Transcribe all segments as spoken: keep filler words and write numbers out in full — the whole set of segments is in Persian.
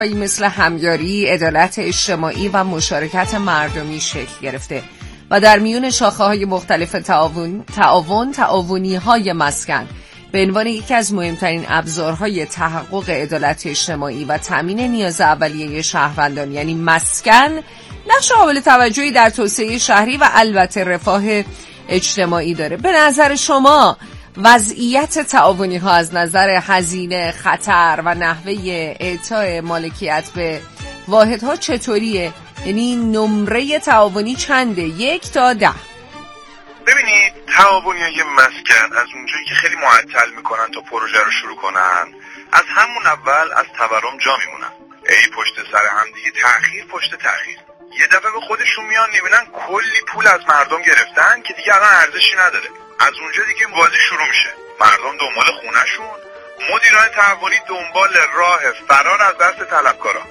مثل همیاری، عدالت اجتماعی و مشارکت مردمی شکل گرفته و در میون شاخه‌های مختلف تعاون تعاون تعاونی‌های مسکن به عنوان یکی از مهمترین ابزارهای تحقق عدالت اجتماعی و تامین نیاز اولیه شهروندان یعنی مسکن نقش قابل توجهی در توسعه شهری و البته رفاه اجتماعی داره. به نظر شما وضعیت تعاونی ها از نظر هزینه، خطر و نحوه اعطای مالکیت به واحدها چطوریه؟ یعنی نمره تعاونی چنده؟ یک تا ده. ببینید تعاونیای مسکن از اونجایی که خیلی معطل میکنن تا پروژه رو شروع کنن، از همون اول از تورم جا میمونن. ای پشت سر هم دیگه، تأخیر پشت تأخیر. یه دفعه به خودشون میان میبینن کلی پول از مردم گرفتن که دیگه الان ارزشی نداره. از اونجا دیگه بازی شروع میشه. مردم دنبال خونه‌شون، مدیران تعاونی دنبال راه فرار از دست طلبکارا.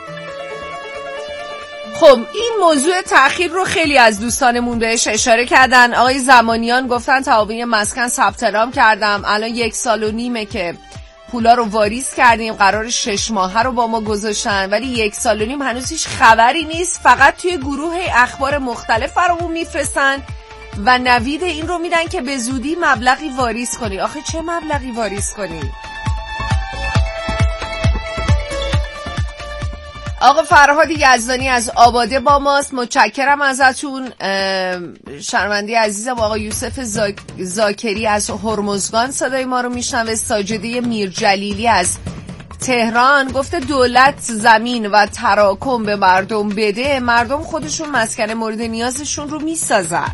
خب این موضوع تأخیر رو خیلی از دوستانمون بهش اشاره کردن. آقای زمانیان گفتن تعاونی مسکن ثبت نام کردم، الان یک سال و نیمه که پولا رو واریز کردیم، قرار شش ماهه رو با ما گذاشتن ولی یک سال و نیم هنوز هیچ خبری نیست، فقط توی گروه اخبار مختلف برامون میفرستن و نوید این رو میدن که به زودی مبلغی واریز کنی. آخه چه مبلغی واریز کنی؟ آقا فرهاد یزدانی از آباده با ماست، متشکرم ازتون. شرمنده عزیزم آقا یوسف زاک... زاکری از هرمزگان صدای ما رو میشنوه. ساجده میرجلیلی از تهران گفته دولت زمین و تراکم به مردم بده، مردم خودشون مسکن مورد نیازشون رو میسازن.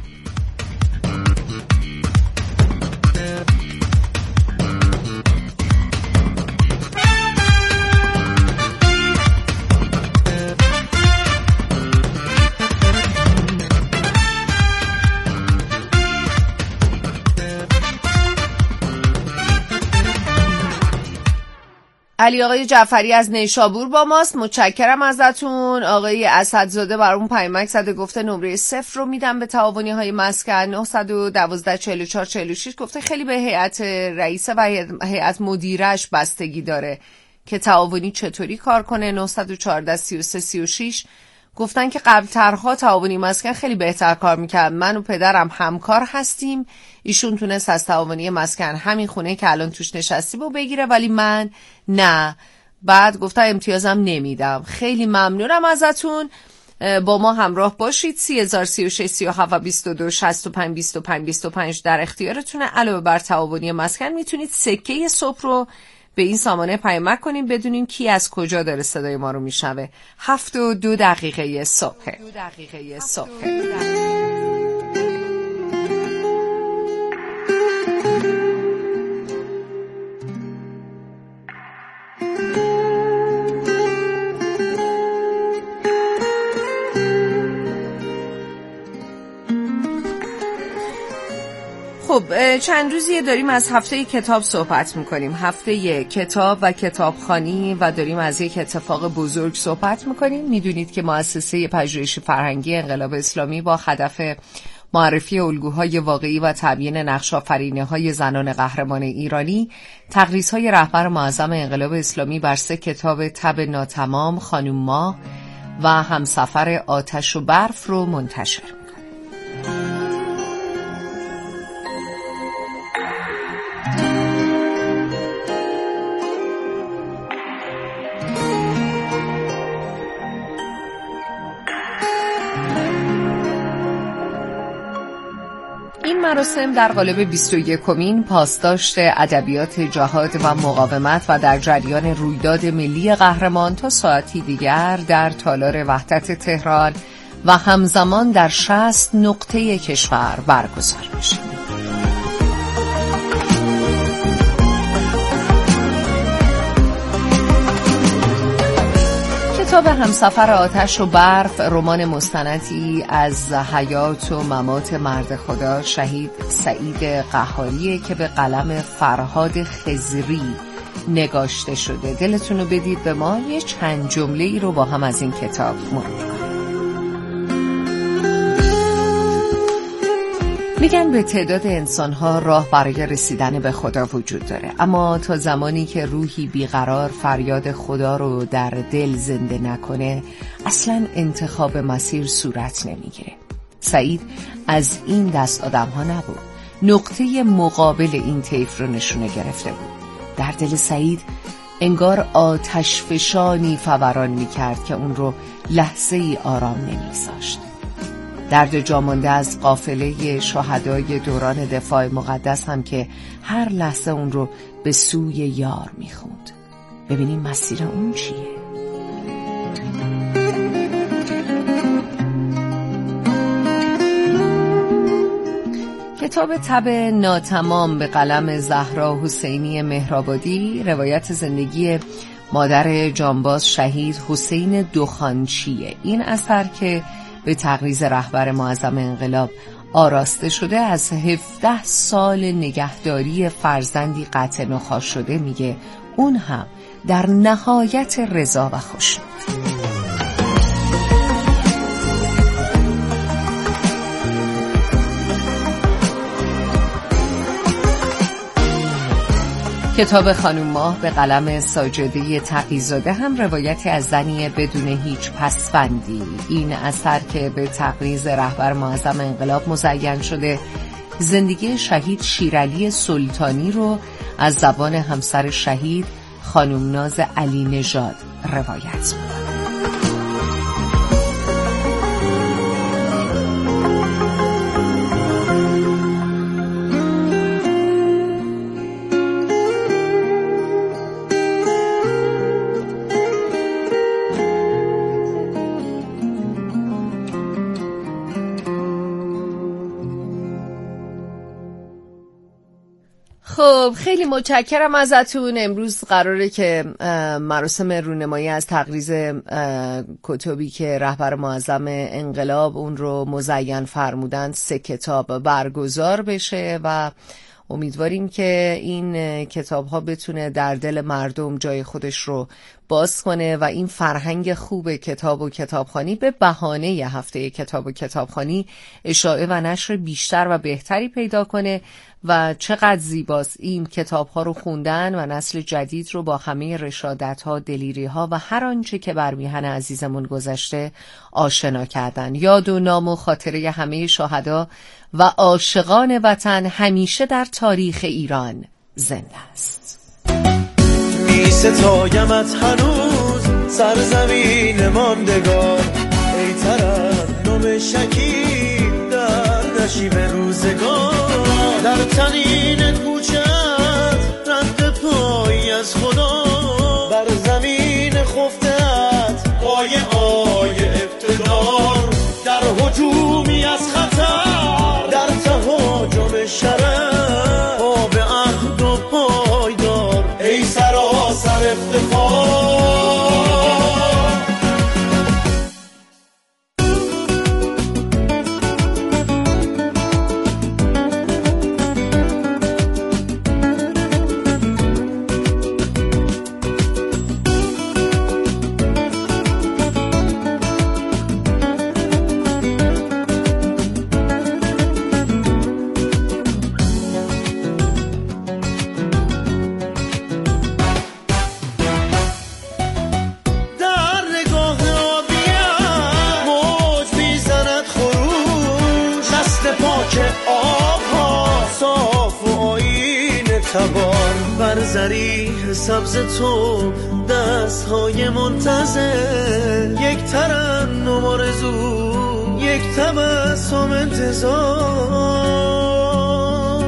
علی آقای جعفری از نیشابور با ماست، متشکرم ازتون. آقای اسدزاده برامون پیامک زده گفته نمره صفر رو میدم به تعاونی های مسکن. نه یک دو چهار چهار چهار شش گفته خیلی به هیئت رئیسه و هیئت مدیرش بستگی داره که تعاونی چطوری کار کنه. نه یک چهار سه سه سه شش گفتن که قبل ترها تعاونی مسکن خیلی بهتر کار میکرد، من و پدرم همکار هستیم، ایشون تونست از تعاونی مسکن همین خونه که الان توش نشستیم و بگیره ولی من نه. بعد گفتن امتیازم نمیدم. خیلی ممنونم ازتون، با ما همراه باشید. سی هزار سی و شش سی و هفت بیست و دو شصت و پنج بیست و پنج بیست و پنج در اختیارتونه. علاوه بر تعاونی مسکن میتونید سکه صبح رو به این سامانه پیامک کنیم بدونیم کی از کجا داره صدای ما رو میشنوه. هفت و دو دقیقه صبح. دو دقیقه صبح. خب چند روزیه داریم از هفته کتاب صحبت میکنیم، هفته کتاب و کتابخوانی، و داریم از یک اتفاق بزرگ صحبت میکنیم. میدونید که مؤسسه پژوهش فرهنگی انقلاب اسلامی با هدف معرفی الگوهای واقعی و تبیین نقش آفرینی‌های زنان قهرمان ایرانی، تقریض‌های رهبر معظم انقلاب اسلامی بر سه کتاب تب ناتمام، خانم ماه و همسفر آتش و برف رو منتشر میکنه. مراسم در قالب بیست و یکمین پاسداشت ادبیات جهاد و مقاومت و در جریان رویداد ملی قهرمان تا ساعتی دیگر در تالار وحدت تهران و همزمان در شصت نقطه کشور برگزار میشه. کتاب همسفر آتش و برف رمان مستندی از حیات و ممات مرد خدا شهید سعید قهاریه که به قلم فرهاد خضری نگاشته شده. دلتون رو بدید به ما، یه چند جمله ای رو با هم از این کتاب مرور کنیم. میگن به تعداد انسان‌ها راه برای رسیدن به خدا وجود داره، اما تا زمانی که روحی بیقرار فریاد خدا رو در دل زنده نکنه اصلاً انتخاب مسیر صورت نمیگیره. سعید از این دست آدم‌ها نبود، نقطه مقابل این طیف رو نشونه گرفته بود. در دل سعید انگار آتش فشانی فوران می‌کرد که اون رو لحظه ای آرام نمی‌گذاشت. درد جامانده از قافله شهدای دوران دفاع مقدس هم که هر لحظه اون رو به سوی یار میخوند. ببینیم مسیر اون چیه؟ کتاب تب ناتمام به قلم زهرا حسینی مهرآبادی روایت زندگی مادر جانباز شهید حسین دخانچیه. این اثر که به تقریض رهبر معظم انقلاب آراسته شده از هفده سال نگهداری فرزندی قطع نخاع شده میگه، اون هم در نهایت رضا و خوشنود. کتاب خانم ماه به قلم ساجده تقی‌زاده هم روایتی از زنی بدون هیچ پسوندی. این اثر که به تقریض رهبر معظم انقلاب مزین شده زندگی شهید شیرعلی سلطانی رو از زبان همسر شهید خانم ناز علی نژاد روایت می‌کنه. خب خیلی متشکرم ازتون. امروز قراره که مراسم رونمایی از تقریض کتابی که رهبر معظم انقلاب اون رو مزین فرمودند سه کتاب برگزار بشه و امیدواریم که این کتاب ها بتونه در دل مردم جای خودش رو باز کنه و این فرهنگ خوب کتاب و کتابخوانی به بهانه هفته کتاب و کتابخوانی اشاعه و نشر بیشتر و بهتری پیدا کنه و چقدر زیباست این کتاب ها رو خوندن و نسل جدید رو با همه رشادت ها، دلیری ها و هر آنچه که بر میهن عزیزمون گذشته آشنا کردن. یاد و نام و خاطره همه شهدا و عاشقان وطن همیشه در تاریخ ایران زنده است. می ستایمت هنوز سرزمین ماندگار، ای ترنم شکیب در نشیب روزگار، در تنین کوچت رد پایی از خدا، بر زمین خفتت پای آی اقتدار، در هجومی از خطر، در تهاجم شرف، پا به عهد و پایدار، ای سراسر افتخار. بر زریح سبز تو دست های منتظر، یک ترنم آرزو، یک تبسم انتظار،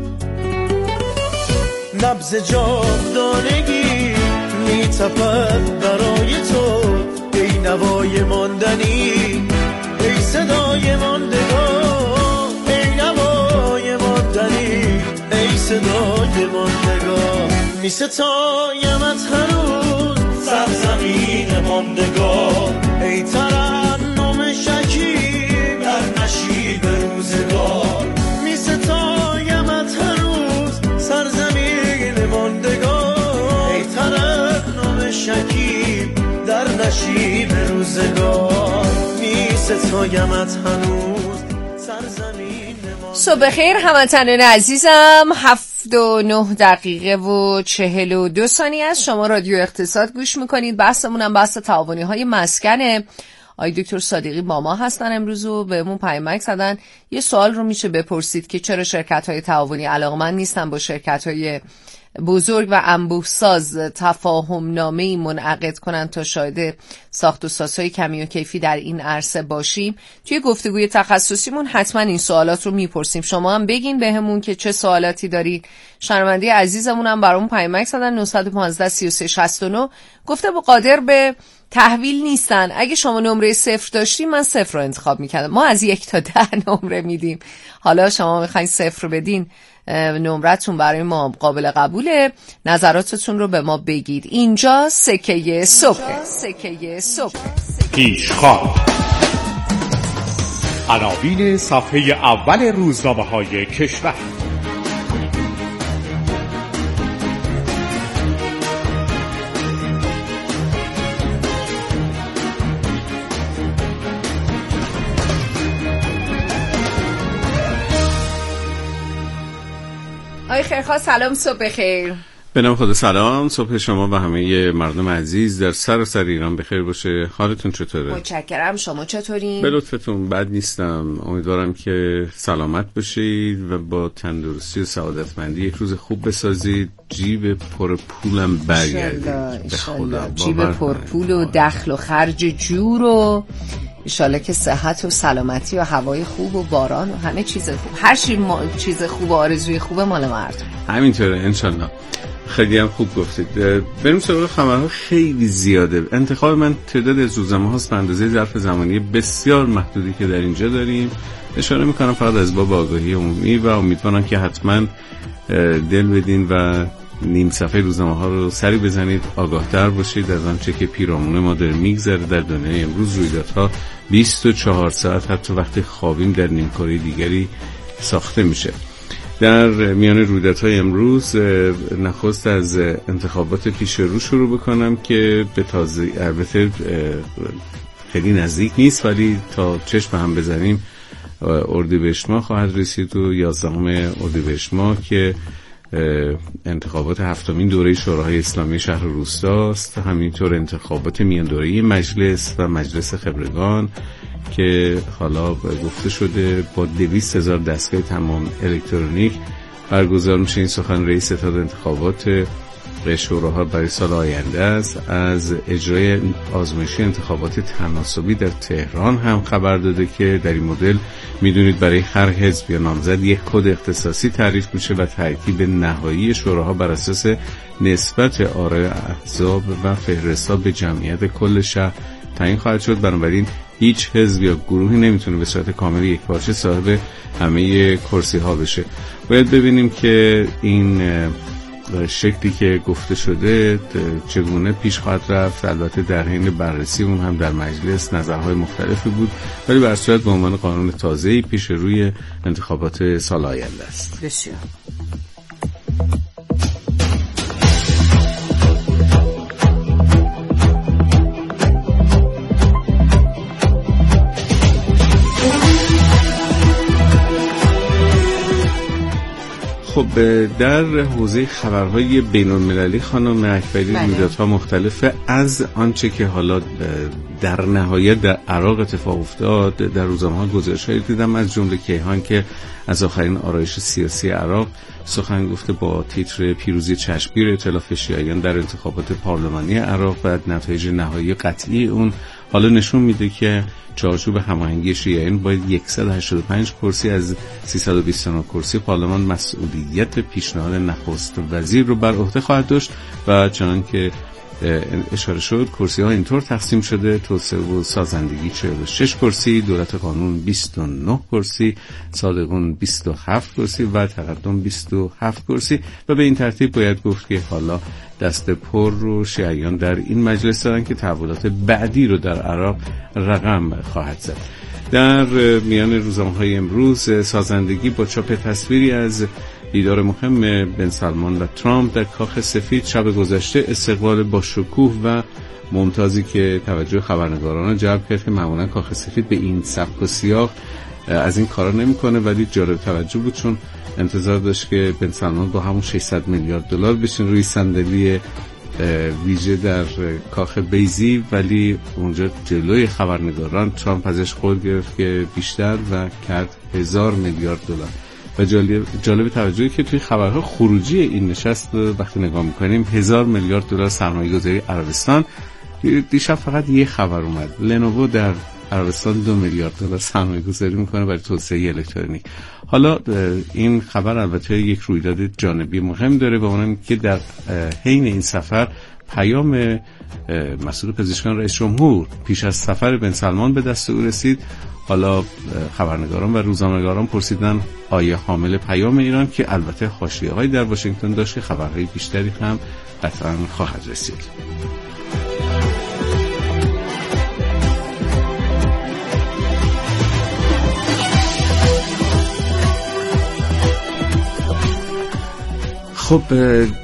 نبض جاودانگی می تپد برای تو، ای نوای ماندنی، ای صدای ماندگار، ای نوای ماندنی، ای صدای ماندگار. می ستایمت هنوز سرزمین ماندگار، ای ترنم شکیب در نشیب روزگار، می ستایمت هنوز سرزمین ماندگار، ای ترنم شکیب در نشیب روزگار، می ستایمت هنوز سرزمین ماندگار. صبح خیر هموطنان عزیزم. هفت و نه دقیقه و چهل و دو ثانیه است. شما رادیو اقتصاد گوش میکنید. بحثمونم بحث تعاونی های مسکنه. آقای دکتر صادقی با ما هستن امروز و بهمون پیامک زدن. یه سوال رو میشه بپرسید که چرا شرکت های تعاونی علاقمند نیستن با شرکت های بزرگ و انبوه ساز تفاهم نامه‌ای منعقد کنن تا شاهد ساخت و سازهای کمی و کیفی در این عرصه باشیم. توی گفتگوی تخصصیمون حتما این سوالات رو میپرسیم. شما هم بگین بهمون که چه سوالاتی دارید. شنونده عزیزمون هم برامون پیامک زدن نه یک پنج سه سه شش نه گفته با قادر به تحویل نیستن. اگه شما نمره صفر داشتیم من صفر رو انتخاب میکردم. ما از یک تا ده نمره میدیم. حالا شما میخواین صفر بدین، نمرتون برای ما قابل قبوله. نظراتتون رو به ما بگید. اینجا سکه صبح. سکه صبح. پیشخوان عناوین صفحه اول روزنامه‌های کشور. آقای خیرخواه سلام، صبح بخیر. به نام خدا سلام، صبح شما و همه مردم عزیز در سراسر ایران بخیر باشه. حالتون چطوره؟ متشکرم. شما چطورین؟ به لطفتون بد نیستم. امیدوارم که سلامت باشید و با تندرستی و سعادتمندی یک روز خوب بسازید. جیب پر پولم برگردید. به خدا جیب پر پول و دخل و خرج جور و انشالله که صحت و سلامتی و هوای خوب و باران و همه چیز خوب، هر چیز خوب و آرزوی خوب مال مردم. همینطوره انشالله. خیلی هم خوب گفتید. بریم سراغ خبرها. خیلی زیاده. انتخاب من تعداد از روزنامه هاست به اندازه ظرف زمانی بسیار محدودی که در اینجا داریم. اشاره میکنم فقط از باب آگاهی عمومی و امیدوارم که حتما دل بدین و نیم صفحه روزنامه ها رو سری بزنید، آگاه‌تر باشید از آنچه که پیرامون ما داره میگذره در دنیای امروز. رویدادها بیست و چهار ساعت حتی وقتی خوابیم در نیمکره دیگری ساخته میشه. در میان رویدادهای امروز نخست از انتخابات پیش رو شروع بکنم که به تازه البته خیلی نزدیک نیست ولی تا چشم هم بزنیم اردیبهشت ماه خواهد رسید و یازدهم اردیبهشت ماه که انتخابات هفتمین دوره شورای اسلامی شهر و روستاست. همینطور انتخابات میان دوره‌ای مجلس و مجلس خبرگان که حالا گفته شده با دویست هزار دستگاه تمام الکترونیک برگزار میشه. این سخن رئیس اتحاد انتخابات شوراها برای سال آینده است. از اجرای آزمایشی انتخابات تناسبی در تهران هم خبر داده که در این مدل میدونید برای هر حزب یا نامزد یک کد اختصاصی تعریف میشه و ترکیب نهایی شوراها بر اساس نسبت آرای احزاب و فهرست‌ها به جمعیت کل شهر تعیین خواهد شد. بنابراین هیچ حزب یا گروهی نمیتونه به صورت کامل یکپارچه صاحب همه کرسی ها بشه. باید ببینیم که این شکلی که گفته شده چگونه پیش خواهد رفت. البته در حین بررسی اون هم در مجلس نظرهای مختلفی بود ولی به هر صورت به عنوان قانون تازه‌ای پیش روی انتخابات سال آینده است. بسیار خب در حوزه خبرهای بین‌المللی خانم اکبری رویدادها مختلفه. از آنچه که حالا در نهایت در عراق اتفاق افتاد در روزنامه‌ها گزارش‌هایی دیدم از جمله کیهان که از آخرین آرایش سیاسی عراق سخن گفته با تیتر پیروزی چشمگیر ائتلاف شیعیان در انتخابات پارلمانی عراق و نتایج نهایی قطعی اون حالا نشون میده که چارچوب هماهنگی شیعیان با صد و هشتاد و پنج کرسی از سیصد و بیست و نه کرسی پارلمان مسئولیت پیشنهاد نخست وزیر رو بر عهده خواهد داشت و چنان که اشاره شد کرسی ها اینطور تقسیم شده: توسعه و سازندگی چهل و شش کرسی، دولت قانون بیست و نه کرسی، صادقون بیست و هفت کرسی و تقدم بیست و هفت کرسی. و به این ترتیب باید گفت که حالا دست پر رو شیعیان در این مجلس دارن که تحولات بعدی رو در عراق رقم خواهد زد. در میان روزنامه‌های امروز سازندگی با چاپ تصویری از دیدار مهم بن سلمان و ترامپ در کاخ سفید شب گذشته، استقبال با شکوه و ممتازی که توجه خبرنگاران جلب کرد که معمولا کاخ سفید به این سبک و سیاق از این کارا نمیکنه، ولی جالب توجه بود چون انتظار داشت که بن سلمان با همون ششصد میلیارد دلار بشین روی صندلی ویژه در کاخ بیضی، ولی اونجا جلوی خبرنگاران ترامپ ازش قول گرفت که بیشتر و کرد هزار میلیارد دلار. و جالب, جالب توجهی که توی خبرها خروجی این نشست وقتی نگاه میکنیم هزار میلیارد دلار سرمایه گذاری عربستان. دیشب فقط یه خبر اومد، لنوو در عربستان دو میلیارد دلار سرمایه گذاری میکنه برای توسعه الکترونیک. حالا این خبر البته یک رویداد جانبی مهم داره و اونم که در حین این سفر پیام مسئول پزشکان رئیس جمهور پیش از سفر بن سلمان به دست او رسید. حالا خبرنگاران و روزنامه‌نگاران پرسیدن آیا حامل پیام ایران، که البته حاشیه‌هایی در واشنگتن داشت که خبرهای بیشتری هم قطعاً خواهد رسید. خب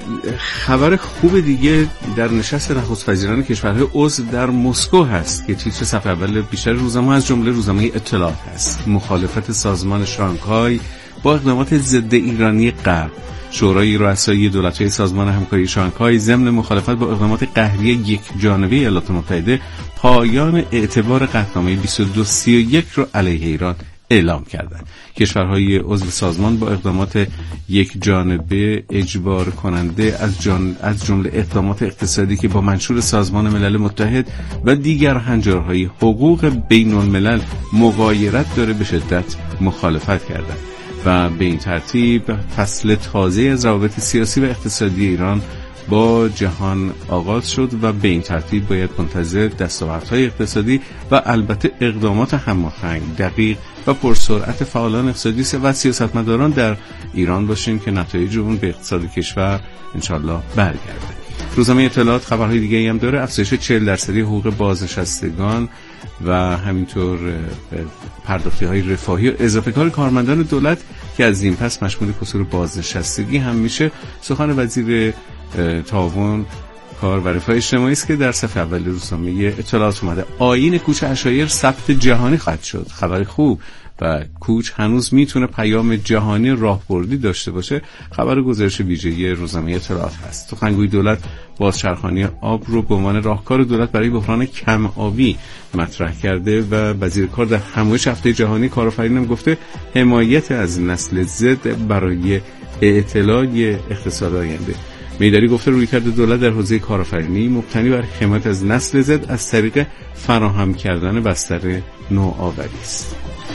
خبر خوب دیگه در نشست نخست وزیران کشورهای عضو در مسکو هست که تیتر صفحه اول بیشتر روزنامه از جمله روزنامه اطلاعات هست. مخالفت سازمان شانگهای با اقدامات ضد ایرانی غرب. شورای رؤسای دولت‌های سازمان همکاری شانگهای ضمن مخالفت با اقدامات قهری یک جانبه ایالات متحده پایان اعتبار قطعنامه بیست و دو سی و یک رو علیه ایران اعلام کردند. کشورهای عضو سازمان با اقدامات یک جانبه اجبار کننده از جان از جمله اقدامات اقتصادی که با منشور سازمان ملل متحد و دیگر هنجارهای حقوق بین الملل مغایرت داره به شدت مخالفت کردند و به این ترتیب فصل تازه از روابط سیاسی و اقتصادی ایران با جهان آغاز شد و به این ترتیب باید منتظر دستاوردهای اقتصادی و البته اقدامات هماهنگ، دقیق و پرسرعت فعالان اقتصادی و سیاستمداران در ایران باشیم که نتایج اون به اقتصاد کشور انشالله برگرده. روزنامه اطلاعات خبرهای دیگه هم داره. افزایش چهل درصدی حقوق بازنشستگان و همینطور پرداختی‌های رفاهی و اضافه کار کارمندان دولت که از این پس مشمول کسور بازنشستگی هم میشه. سخن وزیر تعاون کار و رفاه اجتماعی است که در صفحه اول روزنامه اطلاعات اومده. آیین کوچ عشایر ثبت جهانی خواهد شد. خبر خوب. و کوچ هنوز میتونه پیام جهانی راهبردی داشته باشه. خبر گزارش ویژه روزنامه اطلاعات هست. سخنگوی دولت بازچرخانی آب رو به عنوان راهکار دولت برای بحران کم آبی مطرح کرده و وزیر کار در همایش هفته جهانی کارآفرینی هم گفته حمایت از نسل زد برای اطلاع اقتصاد آینده. میدری گفته رویکرد دولت در حوزه کارآفرینی مبتنی بر حمایت از نسل زد از طریق فراهم کردن بستر نوآوری است.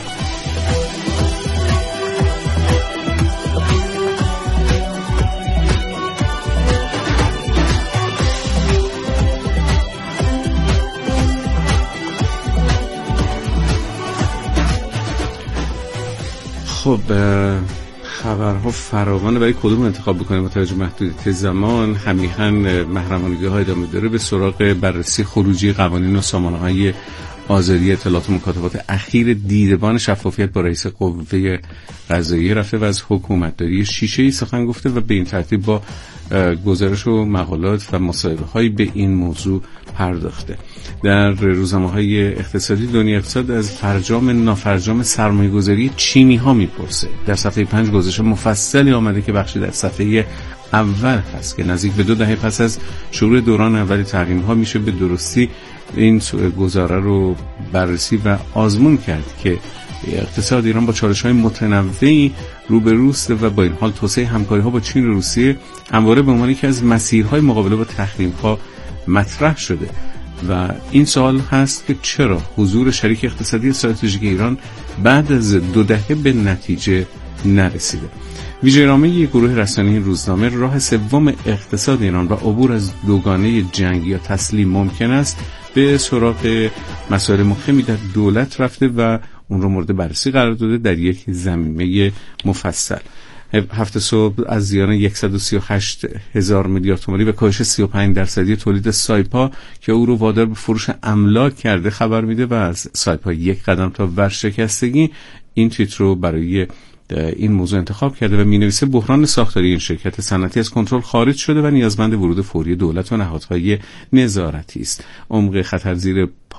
خب خبرها فراوانه، برای کدوم انتخاب بکنیم با توجه محدودیت زمان. همیهن محرمانگی‌ها ادامه داره. به سراغ بررسی خروجی قوانین و سامانه‌های آزادی اطلاعات و مکاتبات اخیر دیدبان شفافیت با رئیس قوه قضاییه رفته و از حکومتداری شیشه‌ای سخن گفته و به این ترتیب با گزارش و مقالات و مصاحبه‌های به این موضوع پرداخته. در روزنامه‌های اقتصادی دنیا اقتصاد از فرجام نافرجام سرمایه‌گذاری چینی‌ها میپرسه. در صفحه پنج گزارش مفصلی آمده که بخشی در صفحه اول هست که نزدیک به دو دهه پس از شروع دوران اولی تحریم‌ها میشه به درستی این گزاره رو بررسی و آزمون کرد که اقتصاد ایران با چالش‌های متنوعی روبروست و با این حال توسعه همکاری‌ها با چین و روسیه همواره به عنوان یکی از مسیرهای مقابله با تحریم‌ها مطرح شده و این سوال هست که چرا حضور شریک اقتصادی استراتژیک ایران بعد از دو دهه به نتیجه نرسیده. ویژه‌نامه یک گروه رسانه‌ای روزنامه راه سوم اقتصاد ایران و عبور از دوگانه جنگ یا تسلیم ممکن است به سراغ مسائل مهمی در دولت رفته و اون رو مورد بررسی قرار داده در یک زمینه مفصل. هفته صبح از زیان صد و سی و هشت هزار میلیارد تومانی به کاهش سی و پنج درصدی تولید سایپا که او رو وادار به فروش املاک کرده خبر میده و از سایپا یک قدم تا ورشکستگی این تیتر رو برای این موضوع انتخاب کرده و مینویسه بحران ساختاری این شرکت صنعتی از کنترل خارج شده و نیازمند ورود فوری دولت و نهادهای نظارتی است. عمق خطر زیر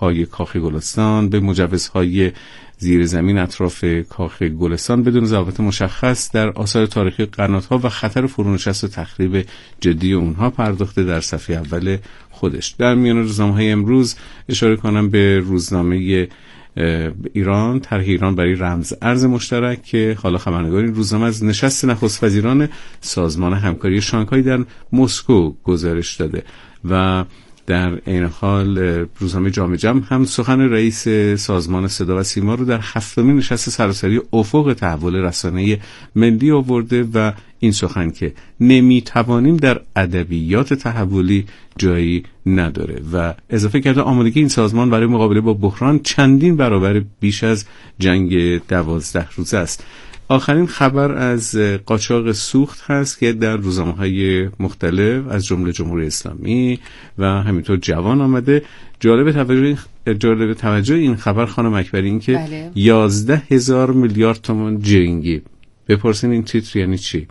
پای کاخ گلستان به مجوزهای زیر زمین اطراف کاخ گلستان بدون ضوابط مشخص در آثار تاریخی قنات‌ها و خطر فرونشست و تخریب جدی اونها پرداخته در صفحه اول خودش. در میان روزنامه‌های امروز اشاره کنم به روزنامه ایران، طرح ایران برای رمز ارز مشترک که حالا خبرنگار این روزنامه از نشست نخست وزیران سازمان همکاری شانگهای در مسکو گزارش داده و در این حال روزنامه جامعه جمع هم سخن رئیس سازمان صدا و سیما رو در هفتمین نشست سراسری افق تحول رسانه‌ای ملی آورده و این سخن که نمیتوانیم در ادبیات تحولی جایی نداره و اضافه کرده آمادگی این سازمان برای مقابله با بحران چندین برابر بیش از جنگ دوازده روزه است. آخرین خبر از قاچاق سوخت هست که در روزنامه‌های مختلف از جمله جمهوری اسلامی و همینطور جوان آمده. جالب توجه جالب توجه این خبر خانم اکبری این که بله. یازده هزار میلیارد تومان جنگی. بپرسین این تیتر یعنی چی؟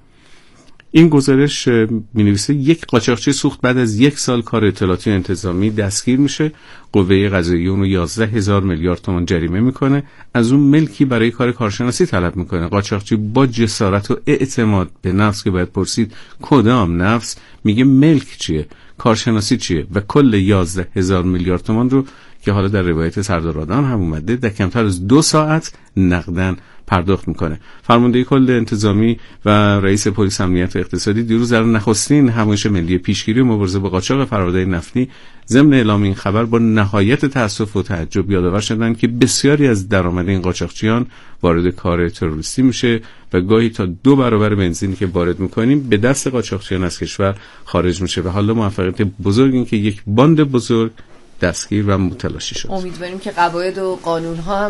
این گزارش می‌نویسه یک قاچاقچی سوخت بعد از یک سال کار اطلاعاتی و انتظامی دستگیر میشه، قوه قضاییه اون رو یازده هزار میلیارد تومان جریمه میکنه، از اون ملکی برای کار کارشناسی طلب میکنه. قاچاقچی با جسارت و اعتماد به نفس که باید پرسید کدام نفس، میگه ملک چیه، کارشناسی چیه و کل یازده هزار میلیارد تومان رو که حالا در روایت سردار آدم هم اومده در کمتر از دو ساعت نقدن پرداخت میکنه. فرمانده کل انتظامی و رئیس پلیس امنیت اقتصادی دیروز در نخستین همایش ملی پیشگیری و مبارزه با قاچاق فرآورده نفتی ضمن اعلام این خبر با نهایت تأسف و تعجب یادآور شدند که بسیاری از درآمد این قاچاقچیان وارد کار تروریستی میشه و گاهی تا دو برابر بنزینی که وارد میکنیم به دست قاچاقچیان از کشور خارج میشه و حالا موفقیت بزرگ این که یک باند بزرگ دستگیر و متلاشی شد. امیدواریم که قواعد و قانون ها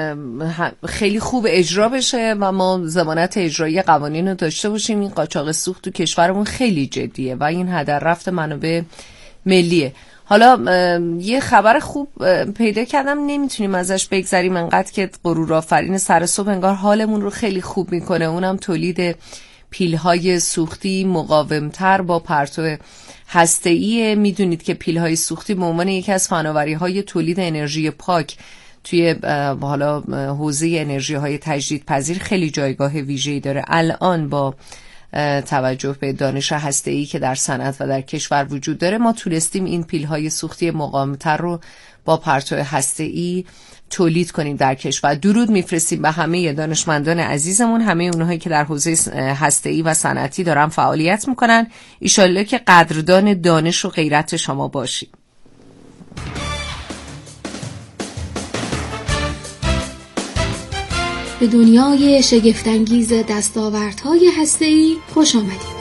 هم خیلی خوب اجرا بشه و ما ضمانت اجرایی قوانین رو داشته باشیم. این قاچاق سوخت تو کشورمون خیلی جدیه و این هدر رفت منابع ملیه. حالا یه خبر خوب پیدا کردم نمیتونیم ازش بگذریم، انقدر که غرور آفرین سر صبح انگار حالمون رو خیلی خوب میکنه. اونم تولید پیل‌های سوختی مقاومتر با پرتو هسته‌ای. میدونید که پیل‌های سوختی به عنوان یکی از فناوری‌های تولید انرژی پاک توی حالا حوزه انرژی‌های تجدیدپذیر خیلی جایگاه ویژه‌ای داره. الان با توجه به دانش هسته‌ای که در صنعت و در کشور وجود داره ما تونستیم این پیل‌های سوختی مقاومتر رو با پرتو هسته‌ای تولید کنیم در کشور. درود میفرستیم به همه دانشمندان عزیزمون، همه اونهایی که در حوزه هسته‌ای و صنعتی دارن فعالیت میکنن. ایشالله که قدردان دانش و غیرت شما باشیم. به دنیای شگفت‌انگیز دستاوردهای هسته‌ای خوش آمدید.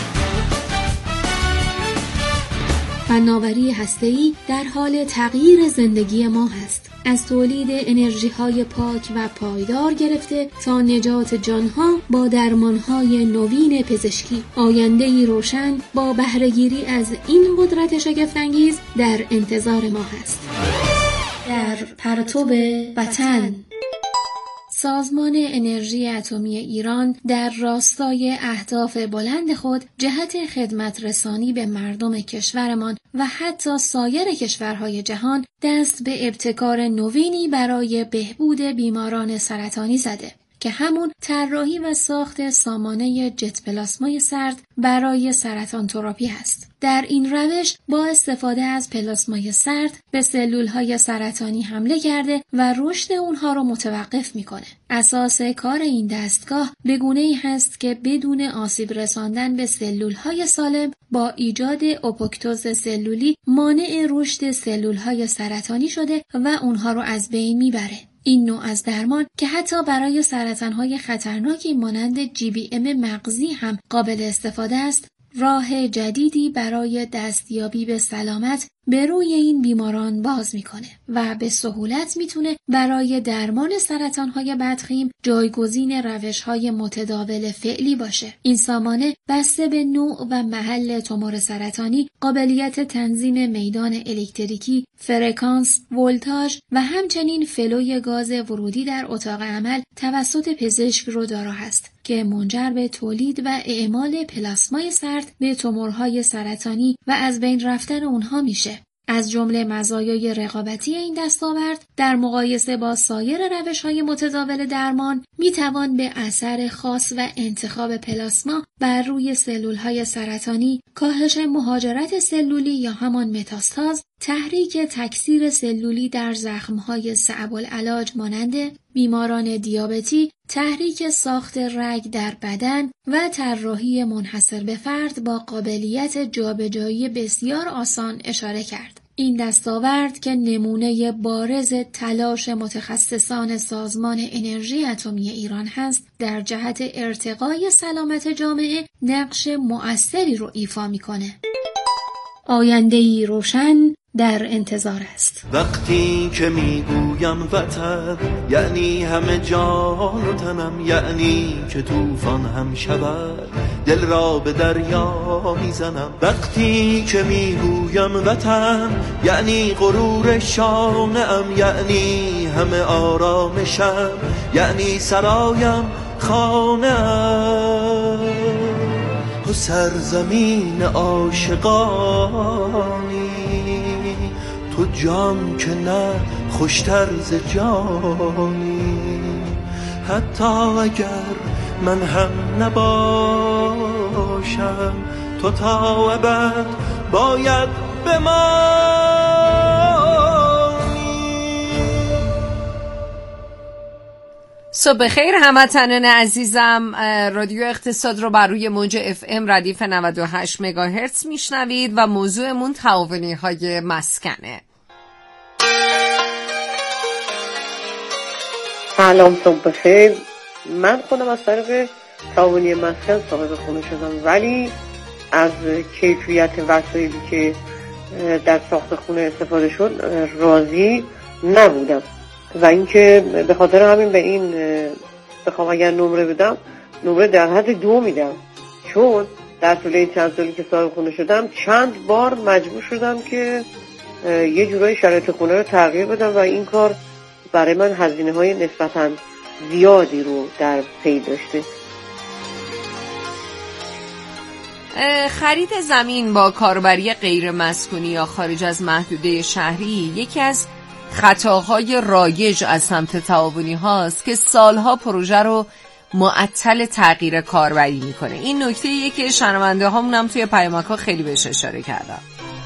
فناوری هسته‌ای در حال تغییر زندگی ما هست. از تولید انرژی‌های پاک و پایدار گرفته تا نجات جانها با درمان‌های نوین پزشکی، آینده‌ای روشن با بهره‌گیری از این قدرت شگفت‌انگیز در انتظار ما هست. در پرتو وطن، سازمان انرژی اتمی ایران در راستای اهداف بلند خود جهت خدمت رسانی به مردم کشورمان و حتی سایر کشورهای جهان دست به ابتکار نوینی برای بهبود بیماران سرطانی زده که همون طراحی و ساخت سامانه جت پلاسمای سرد برای سرطان تراپی هست. در این روش با استفاده از پلاسمای سرد به سلولهای سرطانی حمله کرده و رشد اونها رو متوقف میکنه. اساس کار این دستگاه به گونه‌ای هست که بدون آسیب رساندن به سلولهای سالم با ایجاد اپوپتوز سلولی مانع رشد سلولهای سرطانی شده و اونها رو از بین میبره. این نوع از درمان که حتی برای سرطان‌های خطرناکی مانند جی بی ام مغزی هم قابل استفاده است، راه جدیدی برای دستیابی به سلامت به روی این بیماران باز میکنه و به سهولت میتونه برای درمان سرطان‌های بدخیم جایگزین روش‌های متداول فعلی باشه. این سامانه بسته به نوع و محل تومور سرطانی قابلیت تنظیم میدان الکتریکی، فرکانس، ولتاژ و همچنین فلوی گاز ورودی در اتاق عمل توسط پزشک رو دارا هست که منجر به تولید و اعمال پلاسمای سرد به تومورهای سرطانی و از بین رفتن اونها میشه. از جمله مزایای رقابتی این دستاورد در مقایسه با سایر روش‌های متداول درمان میتوان به اثر خاص و انتخاب پلاسما بر روی سلول‌های سرطانی، کاهش مهاجرت سلولی یا همان متاستاز، تحریک تکثیر سلولی در زخم‌های صعب العلاج مانند بیماران دیابتی، تحریک ساخت رگ در بدن و طراحی منحصر به فرد با قابلیت جابجایی بسیار آسان اشاره کرد. این دستاورد که نمونه بارز تلاش متخصصان سازمان انرژی اتمی ایران هست، در جهت ارتقای سلامت جامعه نقش مؤثری رو ایفا میکنه. آینده‌ای روشن در انتظار است. وقتی که میگویم وطن یعنی همه جان و تنم، یعنی که طوفان هم شود دل را به دریا میزنم. وقتی که میگویم وطن یعنی غرور شانه‌ام، یعنی همه آرامشم، یعنی سرایم خانه‌ام و سرزمین عاشقانی. تو جان که نه خوشتر ز جانی، حتی اگر من هم نباشم تو تا ابد باید بمانی. صبح خیر هموطنان عزیزم، رادیو اقتصاد رو بر روی موج اف ام ردیف نود و هشت مگاهرتز میشنوید و موضوعمون تعاونی های مسکنه. سلام، صبح خیر. من خودم از طریق تعاونی مسکن صاحب خونه شدم، ولی از کیفیت وسایلی که در ساخت خونه استفاده شد راضی نبودم و اینکه به خاطر همین به این بخوام اگر نمره بدم، نمره در حد دو میدم، چون در طول این چند سالی که صاحب خونه شدم چند بار مجبور شدم که یه جورای شرایط خونه رو تغییر بدم و این کار برای من هزینه های نسبتاً زیادی رو در پی داشته. خرید زمین با کاربری غیر مسکونی یا خارج از محدوده شهری یکی از خطاهای رایج از سمت تعاونی هاست که سالها پروژه رو معطل تغییر کاربری میکنه. این نکته یه که شنونده هامون هم توی پیامک ها خیلی بهش اشاره کردن.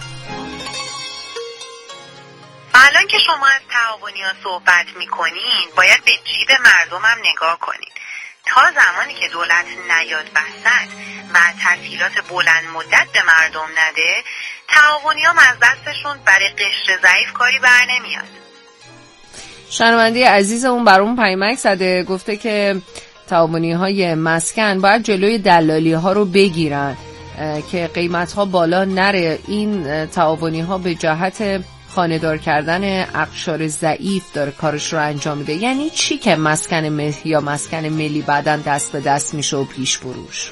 الان که شما از تعاونی ها صحبت میکنین باید به جیب مردم هم نگاه کنین. تا زمانی که دولت نیاد وسط و تسهیلات بلند مدت به مردم نده، تعاونی ها از دستشون برای قشر ضعیف کاری بر نمیاد. شنونده عزیزمون برام پیامک زده، گفته که تعاونی های مسکن باید جلوی دلالی ها رو بگیرن که قیمت ها بالا نره. این تعاونی ها به جهت خانه‌دار کردن اقشار ضعیف داره کارش رو انجام میده. یعنی چی که مسکن ملی یا مسکن ملی بعداً دست به دست میشه و پیش فروش؟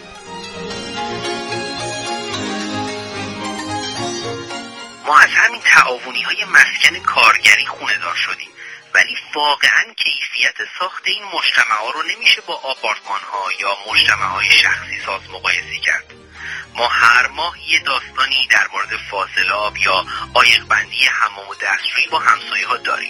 ما از همین تعاونی های مسکن کارگری خونه دار شدیم، ولی واقعاً کیفیت ساخت این مجتمع ها رو نمیشه با آپارتمان ها یا مجتمع های شخصی ساز مقایسه کرد. ما هر ماه یه داستانی در مورد فاضلاب یا عایق بندی حمام و دستشویی با همسایه ها داریم.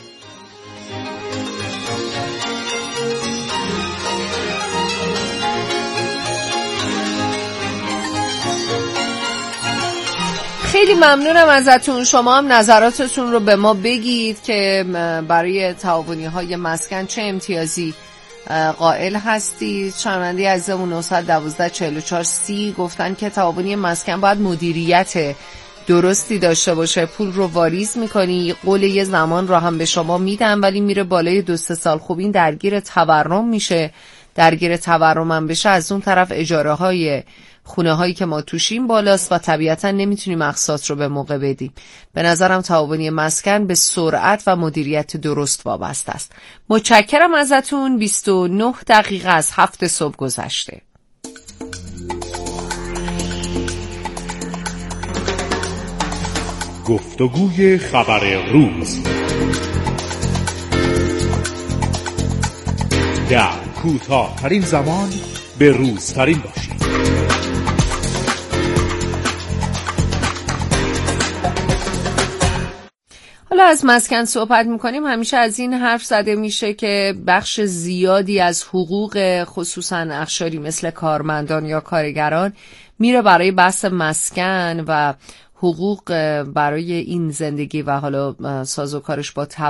خیلی ممنونم ازتون. شما هم نظراتتون رو به ما بگید که برای تعاونی های مسکن چه امتیازی قائل هستید. شنونده عزیزمون نه یک دو چهار چهار سی گفتن که تعاونی مسکن باید مدیریت درستی داشته باشه. پول رو واریز میکنی، قول یه زمان رو هم به شما میدن ولی میره بالای دو سه سال، خوب این درگیر تورم میشه. درگیر تورم هم بشه، از اون طرف اجاره های خونه هایی که ما توشیم بالاست و طبیعتا نمیتونیم اقساط رو به موقع بدیم. به نظرم تعاونی مسکن به سرعت و مدیریت درست وابسته است. متشکرم ازتون. بیست و نه دقیقه از هفت صبح گذشته. گفتگوی خبر روز در کوتاه‌ترین زمان به روزترین باشید. از مسکن صحبت میکنیم همیشه از این حرف زده میشه که بخش زیادی از حقوق خصوصا اقشاری مثل کارمندان یا کارگران میره برای بحث مسکن و حقوق برای این زندگی و حالا سازوکارش با